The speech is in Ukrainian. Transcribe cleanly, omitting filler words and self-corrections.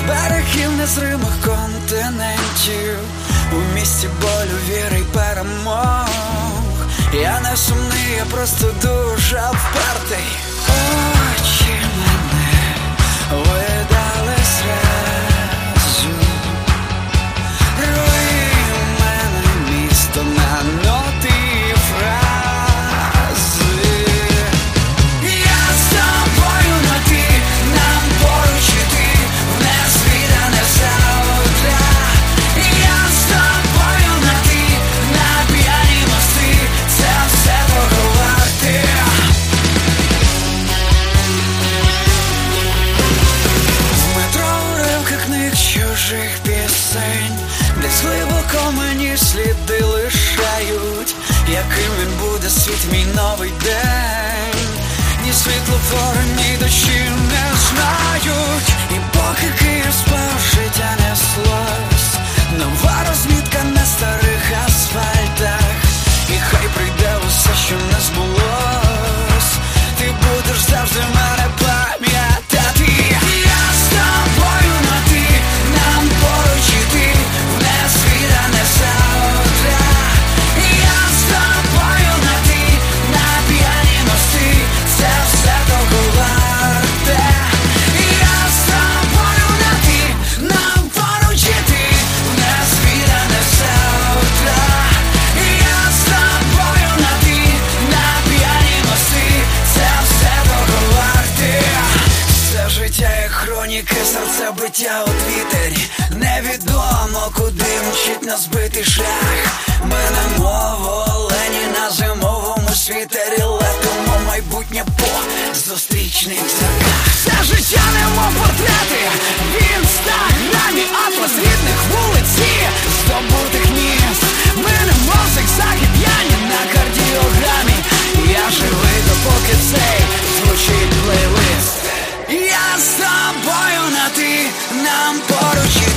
берегів незримих континентів, у місті болю, віри й перемог. Я не сумний, я просто дуже впертий. Очі мене видали зразу, руї мене місто на ноти і фрази. Я з тобою на ти, нам поруч іти, в незвідане завтра. Я з тобою на ти, на п'яні мости, це все того варте. В метро уривки книг чужих пісень, десь глибоко мені сліди лишають, яким він буде світ, мій новий день. Ні світлофори, ні дощі не знають, і поки Київ спав, життя неслось, нова розмітка на старих асфальтах. І хай прийде усе, що не збулось, ти будеш завжди мене пам'ятати. Я з тобою на ти, нам поруч іти, в незвідане завтра. Я з тобою на ти, на п'яні мости, це все того варте. Я з тобою на ти, нам поруч іти, в незвідане завтра. Я з тобою на ти, на п'яні мости, це все того варте. Все життя як хроніки, серцебиття у твіттері. Невідомо, куди мчить на збитий шлях. Ми немов олені на зимовому світері, летимо майбутнє по зустрічних зірках. Все життя немов портрети в інстаграмі, атлас рідних вулиць і здобутих міст. Ми немов зигзаги п'яні на кардіограмі. Я живий, допоки цей звучить плейлист. Я з тобою на ти, нам поруч іти,